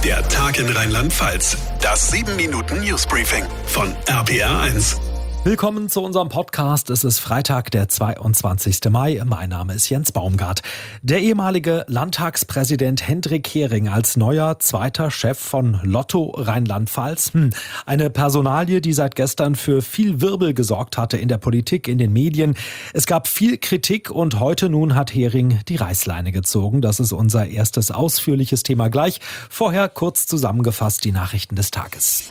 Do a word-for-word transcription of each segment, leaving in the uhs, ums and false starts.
Der Tag in Rheinland-Pfalz. Das sieben Minuten Newsbriefing von R P R eins. Willkommen zu unserem Podcast. Es ist Freitag, der zweiundzwanzigster Mai. Mein Name ist Jens Baumgart. Der ehemalige Landtagspräsident Hendrik Hering als neuer zweiter Chef von Lotto Rheinland-Pfalz. Hm. Eine Personalie, die seit gestern für viel Wirbel gesorgt hatte in der Politik, in den Medien. Es gab viel Kritik und heute nun hat Hering die Reißleine gezogen. Das ist unser erstes ausführliches Thema gleich. Vorher kurz zusammengefasst die Nachrichten des Tages.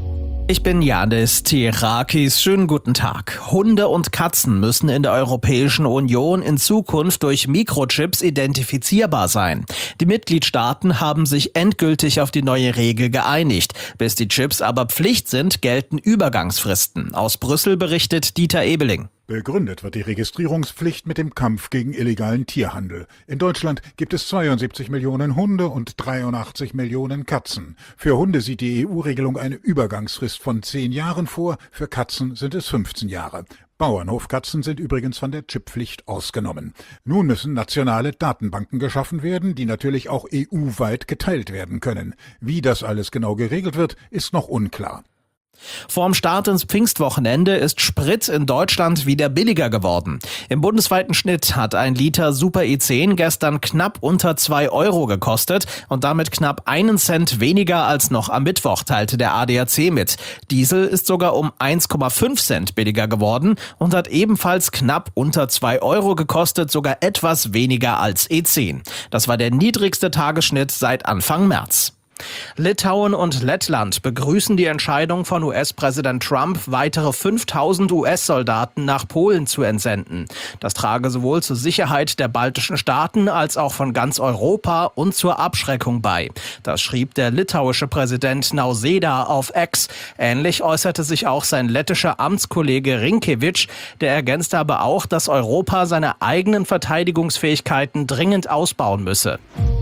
Ich bin Janis Tirakis. Schönen guten Tag. Hunde und Katzen müssen in der Europäischen Union in Zukunft durch Mikrochips identifizierbar sein. Die Mitgliedstaaten haben sich endgültig auf die neue Regel geeinigt. Bis die Chips aber Pflicht sind, gelten Übergangsfristen. Aus Brüssel berichtet Dieter Ebeling. Begründet wird die Registrierungspflicht mit dem Kampf gegen illegalen Tierhandel. In Deutschland gibt es zweiundsiebzig Millionen Hunde und dreiundachtzig Millionen Katzen. Für Hunde sieht die E U-Regelung eine Übergangsfrist von zehn Jahren vor, für Katzen sind es fünfzehn Jahre. Bauernhofkatzen sind übrigens von der Chipppflicht ausgenommen. Nun müssen nationale Datenbanken geschaffen werden, die natürlich auch E U-weit geteilt werden können. Wie das alles genau geregelt wird, ist noch unklar. Vorm Start ins Pfingstwochenende ist Sprit in Deutschland wieder billiger geworden. Im bundesweiten Schnitt hat ein Liter Super E zehn gestern knapp unter zwei Euro gekostet und damit knapp einen Cent weniger als noch am Mittwoch, teilte der A D A C mit. Diesel ist sogar um eins Komma fünf Cent billiger geworden und hat ebenfalls knapp unter zwei Euro gekostet, sogar etwas weniger als E zehn. Das war der niedrigste Tagesschnitt seit Anfang März. Litauen und Lettland begrüßen die Entscheidung von U S-Präsident Trump, weitere fünftausend U S-Soldaten nach Polen zu entsenden. Das trage sowohl zur Sicherheit der baltischen Staaten als auch von ganz Europa und zur Abschreckung bei. Das schrieb der litauische Präsident Nausėda auf X. Ähnlich äußerte sich auch sein lettischer Amtskollege Rinkevič. Der ergänzte aber auch, dass Europa seine eigenen Verteidigungsfähigkeiten dringend ausbauen müsse.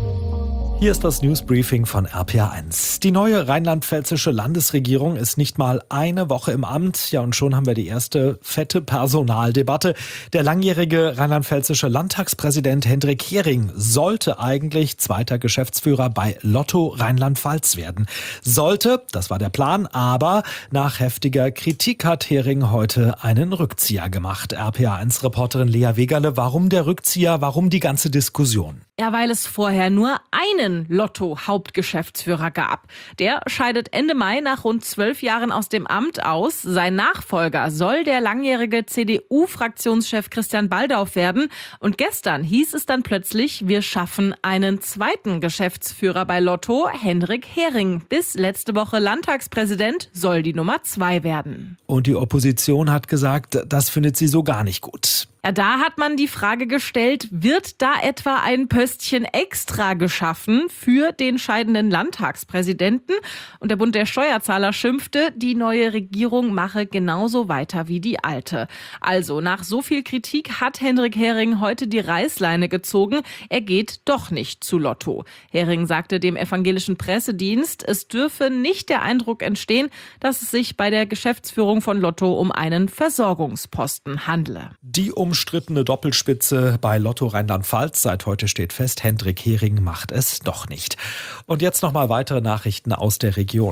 Hier ist das Newsbriefing von R P R eins. Die neue rheinland-pfälzische Landesregierung ist nicht mal eine Woche im Amt. Ja, und schon haben wir die erste fette Personaldebatte. Der langjährige rheinland-pfälzische Landtagspräsident Hendrik Hering sollte eigentlich zweiter Geschäftsführer bei Lotto Rheinland-Pfalz werden. Sollte, das war der Plan, aber nach heftiger Kritik hat Hering heute einen Rückzieher gemacht. R P R eins-Reporterin Lea Wegerle, warum der Rückzieher, warum die ganze Diskussion? Ja, weil es vorher nur einen Lotto-Hauptgeschäftsführer gab. Der scheidet Ende Mai nach rund zwölf Jahren aus dem Amt aus. Sein Nachfolger soll der langjährige C D U-Fraktionschef Christian Baldauf werden. Und gestern hieß es dann plötzlich, wir schaffen einen zweiten Geschäftsführer bei Lotto, Hendrik Hering. Bis letzte Woche Landtagspräsident soll die Nummer zwei werden. Und die Opposition hat gesagt, das findet sie so gar nicht gut. Ja, da hat man die Frage gestellt, wird da etwa ein Pöstchen extra geschaffen für den scheidenden Landtagspräsidenten? Und der Bund der Steuerzahler schimpfte, die neue Regierung mache genauso weiter wie die alte. Also nach so viel Kritik hat Hendrik Hering heute die Reißleine gezogen. Er geht doch nicht zu Lotto. Hering sagte dem evangelischen Pressedienst, es dürfe nicht der Eindruck entstehen, dass es sich bei der Geschäftsführung von Lotto um einen Versorgungsposten handle. Die umstrittene Doppelspitze bei Lotto Rheinland-Pfalz. Seit heute steht fest, Hendrik Hering macht es doch nicht. Und jetzt nochmal weitere Nachrichten aus der Region.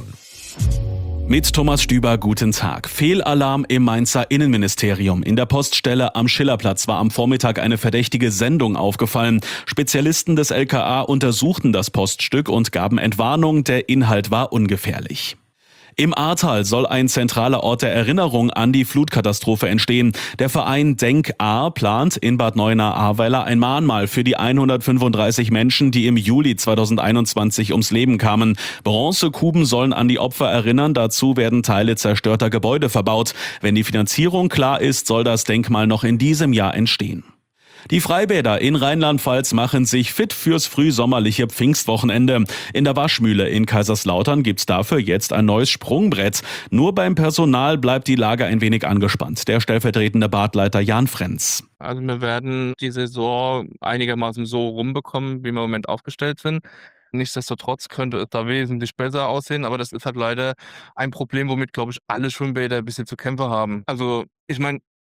Mit Thomas Stüber, guten Tag. Fehlalarm im Mainzer Innenministerium. In der Poststelle am Schillerplatz war am Vormittag eine verdächtige Sendung aufgefallen. Spezialisten des L K A untersuchten das Poststück und gaben Entwarnung, der Inhalt war ungefährlich. Im Ahrtal soll ein zentraler Ort der Erinnerung an die Flutkatastrophe entstehen. Der Verein Denk Ahr plant in Bad Neuenahr-Ahrweiler ein Mahnmal für die hundertfünfunddreißig Menschen, die im Juli zweitausendeinundzwanzig ums Leben kamen. Bronzekuben sollen an die Opfer erinnern. Dazu werden Teile zerstörter Gebäude verbaut. Wenn die Finanzierung klar ist, soll das Denkmal noch in diesem Jahr entstehen. Die Freibäder in Rheinland-Pfalz machen sich fit fürs frühsommerliche Pfingstwochenende. In der Waschmühle in Kaiserslautern gibt's dafür jetzt ein neues Sprungbrett. Nur beim Personal bleibt die Lage ein wenig angespannt. Der stellvertretende Badleiter Jan Frenz. Also wir werden die Saison einigermaßen so rumbekommen, wie wir im Moment aufgestellt sind. Nichtsdestotrotz könnte es da wesentlich besser aussehen, aber das ist halt leider ein Problem, womit, glaube ich, alle Schwimmbäder ein bisschen zu kämpfen haben. Also ich meine,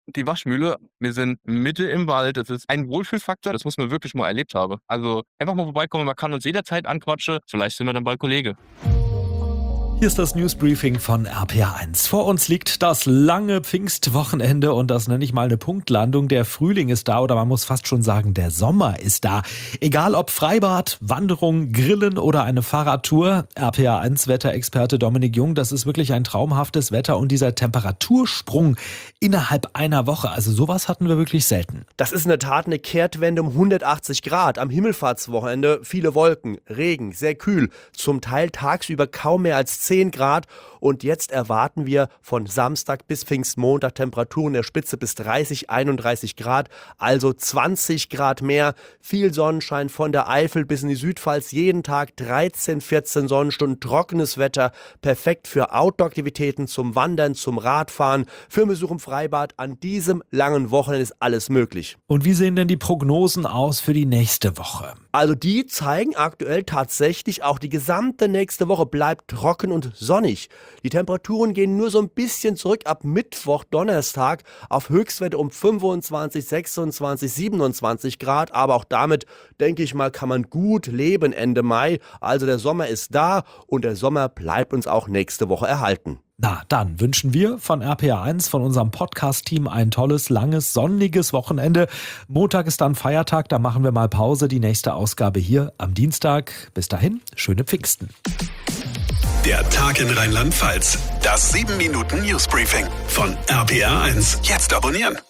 die Waschmühle. Wir sind Mitte im Wald. Es ist ein Wohlfühlfaktor, das muss man wirklich mal erlebt haben. Also einfach mal vorbeikommen, man kann uns jederzeit anquatschen. Vielleicht sind wir dann bald Kollege. Hier ist das Newsbriefing von R P R eins. Vor uns liegt das lange Pfingstwochenende und das nenne ich mal eine Punktlandung. Der Frühling ist da oder man muss fast schon sagen, der Sommer ist da. Egal ob Freibad, Wanderung, Grillen oder eine Fahrradtour. R P R eins Wetterexperte Dominik Jung, das ist wirklich ein traumhaftes Wetter und dieser Temperatursprung innerhalb einer Woche, also sowas hatten wir wirklich selten. Das ist in der Tat eine Kehrtwende um hundertachtzig Grad. Am Himmelfahrtswochenende viele Wolken, Regen, sehr kühl, zum Teil tagsüber kaum mehr als zehn Grad und jetzt erwarten wir von Samstag bis Pfingstmontag Temperaturen der Spitze bis dreißig, einunddreißig Grad, also zwanzig Grad mehr, viel Sonnenschein von der Eifel bis in die Südpfalz, jeden Tag dreizehn, vierzehn Sonnenstunden, trockenes Wetter, perfekt für Outdoor-Aktivitäten, zum Wandern, zum Radfahren, für einen Besuch im Freibad. An diesem langen Wochenende ist alles möglich. Und wie sehen denn die Prognosen aus für die nächste Woche? Also die zeigen aktuell tatsächlich, auch die gesamte nächste Woche bleibt trocken und sonnig. Die Temperaturen gehen nur so ein bisschen zurück ab Mittwoch, Donnerstag auf Höchstwerte um fünfundzwanzig, sechsundzwanzig, siebenundzwanzig Grad. Aber auch damit, denke ich mal, kann man gut leben Ende Mai. Also der Sommer ist da und der Sommer bleibt uns auch nächste Woche erhalten. Na, dann wünschen wir von R P R eins, von unserem Podcast-Team ein tolles, langes, sonniges Wochenende. Montag ist dann Feiertag, da machen wir mal Pause. Die nächste Ausgabe hier am Dienstag. Bis dahin, schöne Pfingsten. Der Tag in Rheinland-Pfalz. Das sieben Minuten Newsbriefing von R P R eins. Jetzt abonnieren.